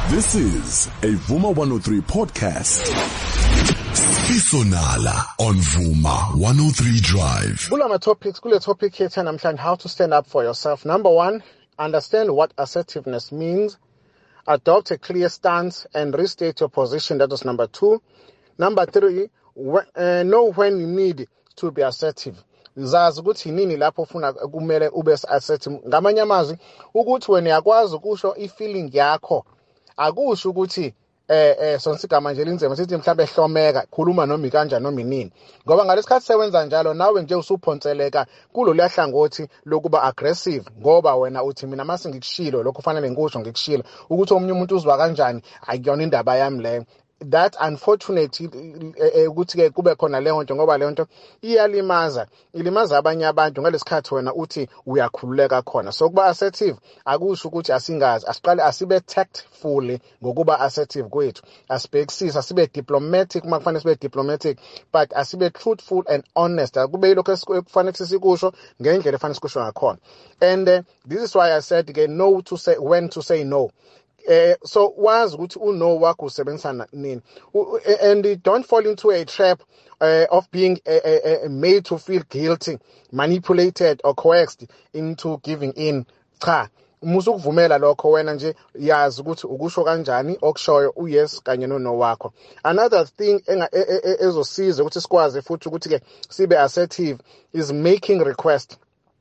This is a Vuma 103 podcast. Isonala on Vuma 103 Drive. Kule topic here namhlanje, how to stand up for yourself. Number 1, understand what assertiveness means. Adopt a clear stance and restate your position. That was number 2. Number 3, know when you need to be assertive. Zazi ukuthi nini lapho ufuna kumele ube assertive. Ngamanye amazwi ukuthi wena yakwazi ukusho ifeeling yakho. Akusho ukuthi sonsigama nje linzima sithi mhlawumbe ehlomeka khuluma noma kanjani noma inini, ngoba ngalesikhathi sewenza njalo nawe nje usuphonseleka kulo liyahlangothi lokuba aggressive, ngoba wena uthi mina mase ngikushilo lokho kufanele ngikusho ngikushilo ukuthi omunye umuntu uzwa kanjani akuyona indaba yami leyo. That unfortunate ukuthi ke kube khona leyo nto, ngoba leyo nto ilimaza abanye abantu ngalesikhathi wena uthi uyakhululeka khona. So kuba assertive akusho ukuthi asingazi, asiqale asibe tactful ngokuba assertive kwethu, asibhekisise, asibe diplomatic uma kufanele sibe diplomatic, but asibe truthful and honest. Kube lokho ekufanele sikusho ngendlela efanele sikusho ngakhona. And this is why I said again, know to say when to say no. So wazi ukuthi uno wakho usebenzisana nini, and don't fall into a trap of being made to feel guilty, manipulated or coerced into giving in. Cha, musukuvumela lokho, wena nje yazi ukuthi ukusho kanjani okushoyo uyes kanye no wakho. Another thing ezosiza ukuthi sikwazi futhi ukuthi ke sibe assertive is making request.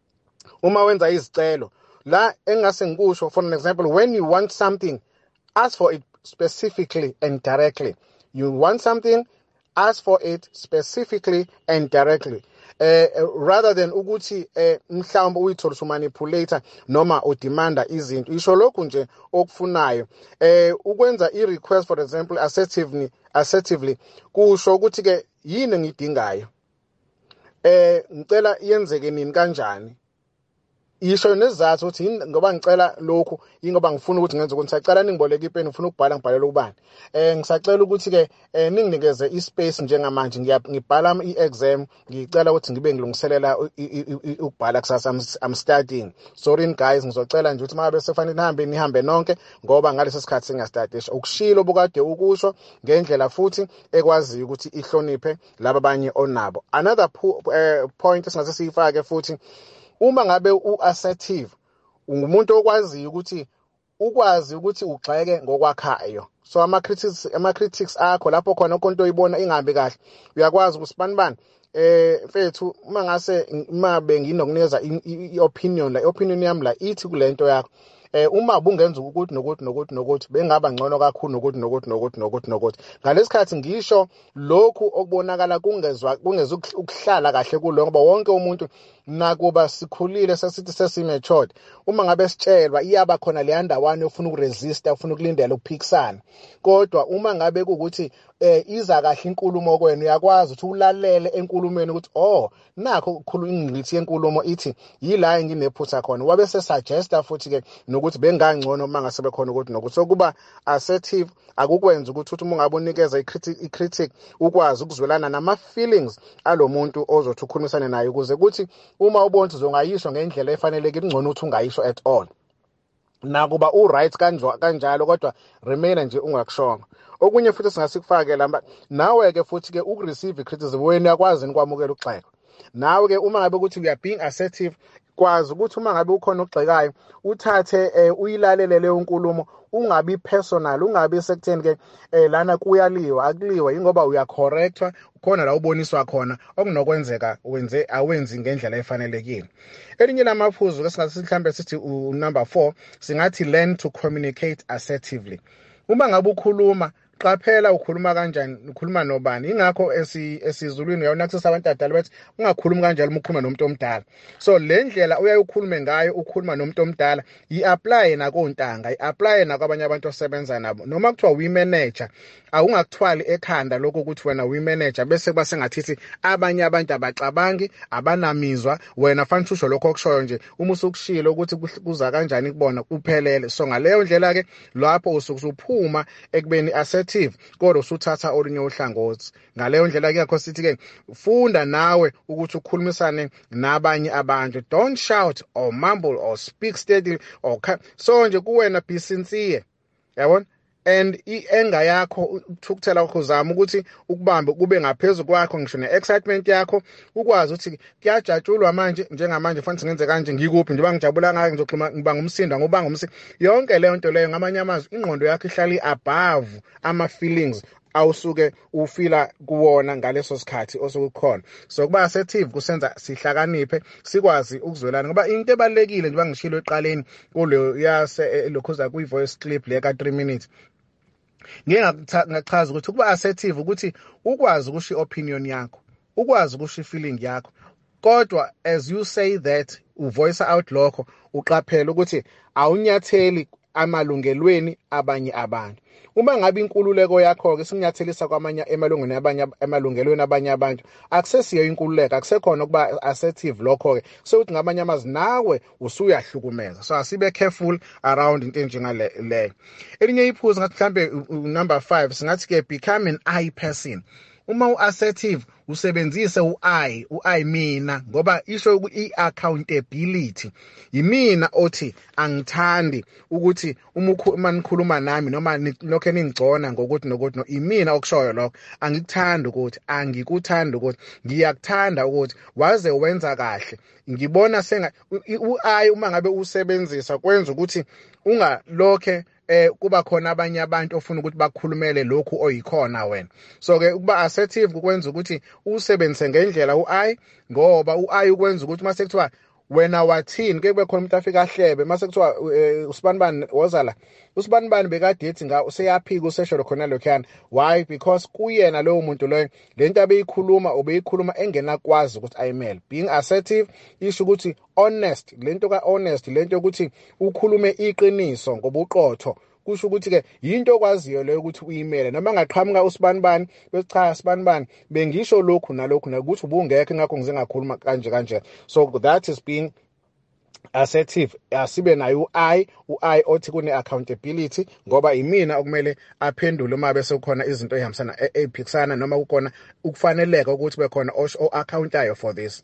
Uma wenza izicelo la engase ngikusho, for an example, when you want something, ask for it specifically and directly. You want something, ask for it specifically and directly. Rather than ukuthi mhlawumbe uyithola umanipulator noma udemanda izinto. Isho lokhu nje okufunayo. Ukwenza i-request, for example, assertively kusho ukuthi ke yini ngidingayo, ngicela yenzeke nini kanjani. Isho nezathu ukuthi ngoba ngicela lokhu, ingoba ngifuna ukuthi ngenze ukuthi sacela ningiboleke ipeni, ngifuna ukubhala ngibhalele ubani. Ngisacela ukuthi ke ninginikeze ispace njengamanje ngibhala i-exam, ngicela ukuthi ngibe ngilungiselela ukubhala kusasa, I'm studying. Sorry guys, ngizocela nje ukuthi mabe sefanele nihambe nonke ngoba ngalesi sikhathi singastadisha. Ukushilo bukade ukusho ngendlela futhi ekwazi ukuthi ihloniphe laba abanye onabo. Another point esingase siyifake futhi, uma ngabe u-assertive, ungumuntu okwaziyo ukuthi ugxeke ngokwakhayo. So ama-critics akho lapho khona ukonto oyibona ingahambi kahle, uyakwazi ukusibanibani mfethu uma ngase mabe nginokunikeza i-opinion la, i-opinion yami la ithi kule nto yakho, uma bungenza ukuthi nokuthi bengaba ngcono kakhulu nokuthi. Ngalesikhathi ngisho lokhu okubonakala kungeza ukuhlala kahle kulo, ngoba wonke umuntu nakuba sikhulile sesithi sesimatured, uma ngabe sitshelwa iyaba khona le ndawana ufuna ukuresista, ufuna ukulindela ukuphikisana. Kodwa uma ngabe kuukuthi iza kahle inkulumo kwenu, uyakwazi ukuthi ulalele enkulumeni ukuthi nakho ukukhuluma ingqithi yenkulumo ithi yila enginephutha khona, wabe sesuggesta futhi ke nokuthi bengangcono uma ngase khona ukuthi. So kuba assertive akukwenza ukuthi uma ngabe unikeza i-critic ukwazi ukuzwelana nama-feelings alomuntu ozothi ukhulumisane naye, ukuze ukuthi uma ubona ukuthi uzongayisho ngendlela efanelekile, kungcono ukuthi ungayisho at all. Nakuba u-right kanjalo kodwa remain nje ungakushonga. Okunye futhi singasikufake lamba, nawe ke futhi ke ukureceive criticism wena yakwazi ukwamukela ukugxekwa. Nawe ke uma ngabe ukuthi we are being assertive, kwazi ukuthi uma ngabe ukhona ogxekayo uthathe uyilalele leyo nkulumo, ungabi personal, ungabi sekutheni ke lana kuyaliwa akuliwa, ingoba uyacorrectwa khona la uboniswa khona okunokwenzeka awenzi ngendlela efanelekile. Elinye lamaphuzu ke singathi mhlambe sithi number 4, singathi learn to communicate assertively. Uma ngabe ukhuluma, qaphela ukhuluma kanjani, ukhuluma nobani. Ingakho esizulwini uyawunakusisa abantu abadala bathi ungakhulumi kanjalo uma ukhuluma nomuntu omdala. So le ndlela uyayikhulume ngayo, ukhuluma nomuntu omdala, i-apply nakontanga, i-apply nakwabanye abantu osebenza nabo. Noma kuthiwa uyi-manager, awungakuthwali ekhanda lokho ukuthi wena uyi-manager bese kuba sengathithi abanye abantu abacabangi, abanamizwa, wena fanele usho lokho okushoyo nje uma usukushilo ukuthi kuza kanjani kubona kuphelele. So ngaleyo ndlela ke lapho usukuphuma ekubeni assertive kodwa usuthatha olunye uhlangothi. Ngaleyo ndlela ke yakho sithi ke funda nawe ukuthi ukhulumisane nabanye abantu. Don't shout or mumble or speak steadily or so nje kuwena be sincere. Yabona? and i-anger yakho ukuthukuthela kwakho uzama ukuthi ukubambe kube ngaphezulu kwakho ngisho ne-excitement yakho ukwazi ukuthi kuyajatshulwa manje njengamanje fanele ngenze kanje ngikuphi njengoba ngijabula ngake ngizoxhuma ngibanga umsindo ngobanga umsindo yonke leyo nto leyo ngamanye amazwi ingqondo yakho ihlala above ama-feelings awusuke ufila kuwona ngaleso sikhathi osukukhona so kuba assertive kusenza sihlakaniphe sikwazi ukuzwelana ngoba into ebalekile njengoba ngishilo eqaleni kuleyo lokhuza kuyi-voice clip le ka 3 minutes ngachaza ukuthi kuba assertive ukuthi ukwazi ukusho i-opinion yakho ukwazi ukusho i-feeling yakho kodwa as you say that uvoice out lokho uqaphela ukuthi awunyatheli amalungelweni abanye abantu uma ngabe inkululeko yakho ke sinyathelisa kwamanye emalungelweni abanye abantu akusesiyo inkululeko akusekhona kuba assertive lokho ke so uthi ngamanye amazwi nawe usuyahlukumeza so asibe careful around into enjengale leyo elinye iphuzu ngathi mhlambe number 5 singathi ke become an I person uma u-assertive usebenzise u-I mina ngoba isho i-accountability yimina othi angithandi ukuthi uma nikhuluma nami noma lokho ningigcona ngokuthi nokuthi imina okushoyo lokho angikuthandi ukuthi ngiyakuthanda ukuthi waze wenza kahle ngibona u-I uma ngabe usebenzisa kwenza ukuthi ungalokhe kuba khona abanye abantu ofuna ukuthi bakhulumele lokhu oyikhona wena so ke ukuba assertive kukwenza ukuthi usebenzise ngendlela u-I ngoba u-I ukwenza ukuthi mase kuthiwa wena wathini ke kube khona umuntu afika ahlebe mase kuthiwa usibanibani wozala usibanibani bekade ethi useyaphika usesho khona lokhana why because kuyena lowo muntu loyo lento obeyikhuluma engenakwazi ukuthi ayimele being assertive isho ukuthi honest lento honest lento ukuthi ukhulume iqiniso ngobuqotho kusho ukuthi ke into okwaziyo leyo ukuthi uyimele noma ngaqhamuka usibanibani becha sibanibani bengisho lokhu nalokhu ukuthi ubungekho ngakho ngize ngakhuluma kanje so that is being assertive asibe nayo u-I othi kune accountability ngoba imina okumele aphendule uma bese kukhona izinto ehambisana ephikisana noma kukhona ukufaneleka ukuthi bekhona o-accountayo for this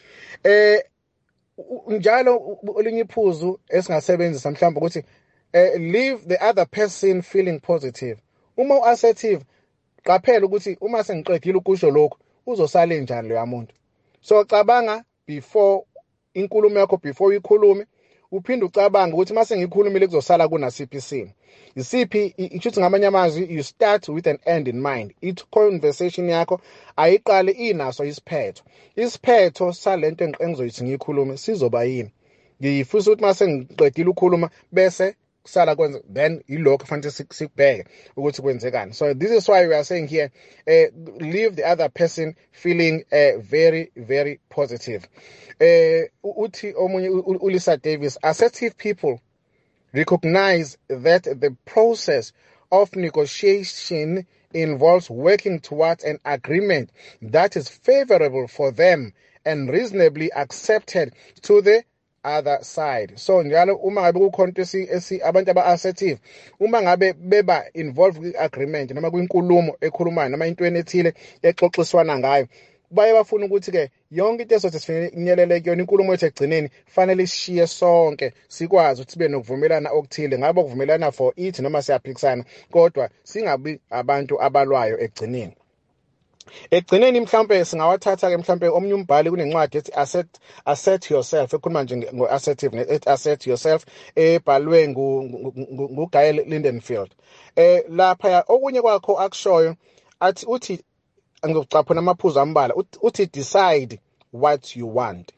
njalo olinye iphuzu esingasebenzisa mhlawumbe ukuthi leave the other person feeling positive uma u-assertive qaphela ukuthi uma sengiqedile ukusho lokho uzosala njani lo muntu so cabanga before inkulumo yakho before uyikhulume uphinde ucabanga ukuthi mase ngikhulumile kuzosala kunasiphi isimo isiphi ichuthi ngamanye amazwi you start with an end in mind it conversation yakho ayiqale inaso isiphetho salento engizoyithi ngikhulume sizoba yini ngifisa ukuthi mase ngiqedile ukukhuluma bese kusala kwenza then ilokho fanele sikubheke ukuthi kwenzekani so this is why we are saying here leave the other person feeling very very positive uthi omunye uLisa Davis assertive people recognize that the process of negotiation involves working towards an agreement that is favorable for them and reasonably accepted to the other side so njalo uma ngabe kukhonto abantu aba-assertive uma ngabe beba involved kwi-agreement noma kwinkulumo ekhulumayo noma into ethile exoxiswana ngayo baye bafuna ukuthi ke yonke into ezothi sifinyelele kuyona inkulumo yethu egcineni fanele ishiye sonke sikwazi ukuthi sibe nokuvumelana okuthile ngabe ukuvumelana for it noma siyaphikisana kodwa singabi abantu abalwayo egcineni mhlambe singawathatha ke mhlambe omnye umbhali kunencwadi ethi assert yourself ekhuluma nje ngo-assertive assert yourself ebhalwe nguGuy Lindenfield lapha okunye kwakho akushoyo uthi ngizocapha namaphuzu ambala uthi decide what you want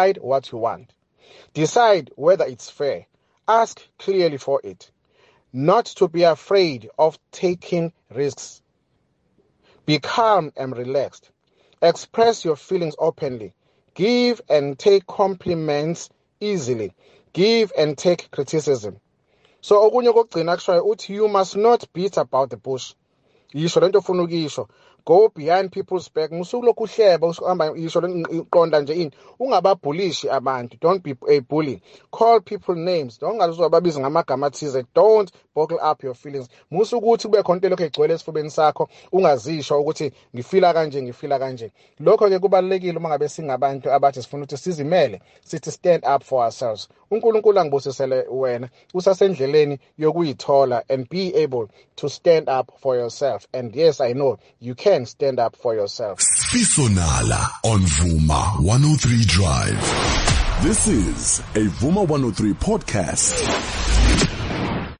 decide whether it's fair ask clearly for it not to be afraid of taking risks. Be calm and relaxed. Express your feelings openly. Give and take compliments easily. Give and take criticism. So okunye kokugcina kushoyo uthi you must not beat about the bush. Yisho lento ofuna ukuyisho. Go behind people's back. Musuku lokhu uhleba usihamba yisho iqonda nje ini. Ungababhulishi abantu. Don't be a bully. Call people names. Don't ngaluzobabiza ngamagama athize. Don't bottle up your feelings. Musuku ukuthi kube khona into lokho egcwele esifubeni sakho ungazisho ukuthi ngifila kanje. Lokho ke kubalekile uma ngabe singabantu abathi sifuna ukuthi sizimele sithi stand up for ourselves. uNkulunkulu angibusisele wena usasendleleni yokuyithola and be able to stand up for yourself. And yes, I know you can stand up for yourself. Spisonala on Vuma 103 Drive. This is a Vuma 103 podcast.